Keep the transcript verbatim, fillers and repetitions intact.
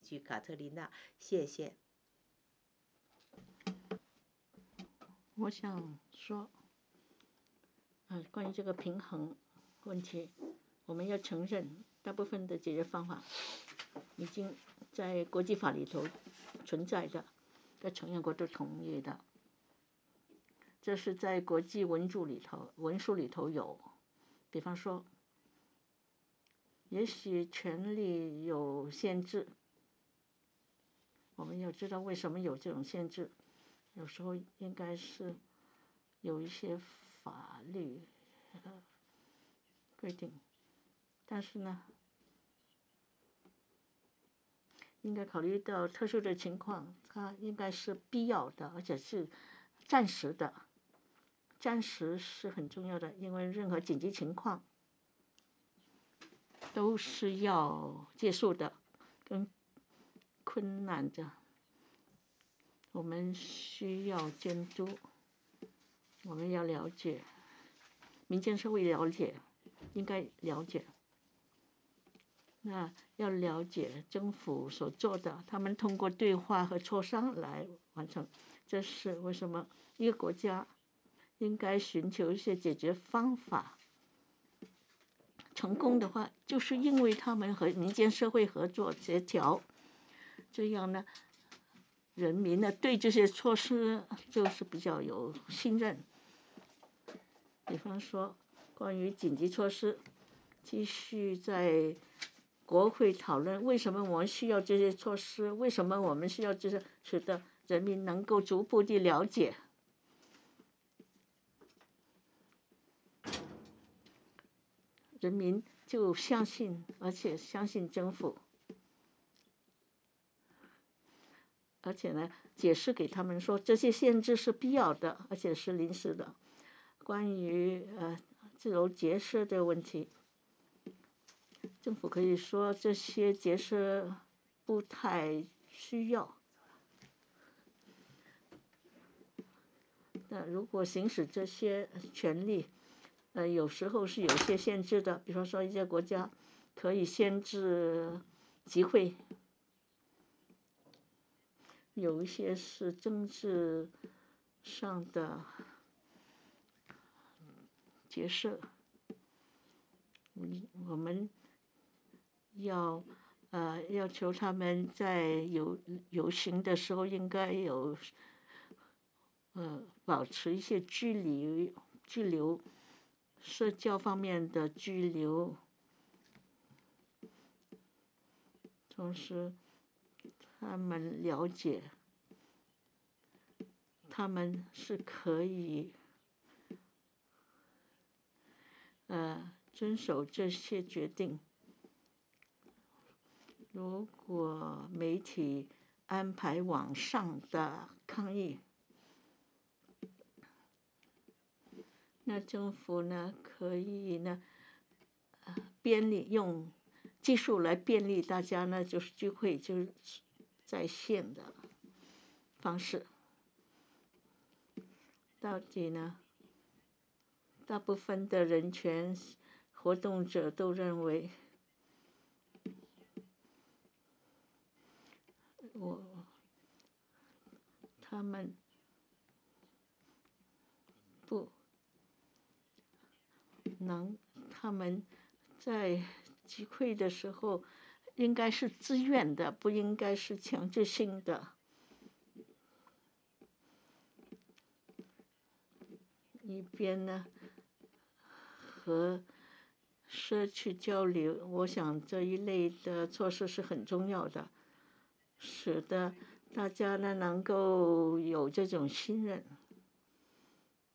句卡特琳娜，谢谢。 我想说，嗯，关于这个平衡问题，我们要承认，大部分的解决方法已经在国际法里头存在的，在成员国都同意的。这是在国际文著里头、文书里头有，比方说，也许权利有限制，我们要知道为什么有这种限制，有时候应该是有一些法律呃规定，但是呢，应该考虑到特殊的情况，它应该是必要的，而且是暂时的。暂时是很重要的，因为任何紧急情况都是要结束的，跟困难的，我们需要监督，我们要了解，民间社会了解，应该了解，那要了解政府所做的，他们通过对话和磋商来完成，这是为什么一个国家应该寻求一些解决方法。成功的话，就是因为他们和民间社会合作协调，这样呢，人民呢对这些措施就是比较有信任。比方说，关于紧急措施，继续在国会讨论为什么我们需要这些措施，为什么我们需要这些，使得人民能够逐步地了解。人民就相信，而且相信政府，而且呢，解释给他们说这些限制是必要的，而且是临时的。关于呃自由结社的问题，政府可以说这些结社不太需要。那如果行使这些权利，呃，有时候是有些限制的，比方说一些国家可以限制集会，有一些是政治上的结社，我们要呃要求他们在游游行的时候应该有呃保持一些距离距离。社交方面的拘留，同时他们了解，他们是可以呃遵守这些决定。如果媒体安排网上的抗议，那政府呢可以呢，呃，便利用技术来便利大家呢，就是聚会，就是在线的方式。到底呢，大部分的人权活动者都认为，我他们不能，他们在集会的时候应该是自愿的，不应该是强制性的。一边呢和社区交流，我想这一类的措施是很重要的，使得大家呢能够有这种信任。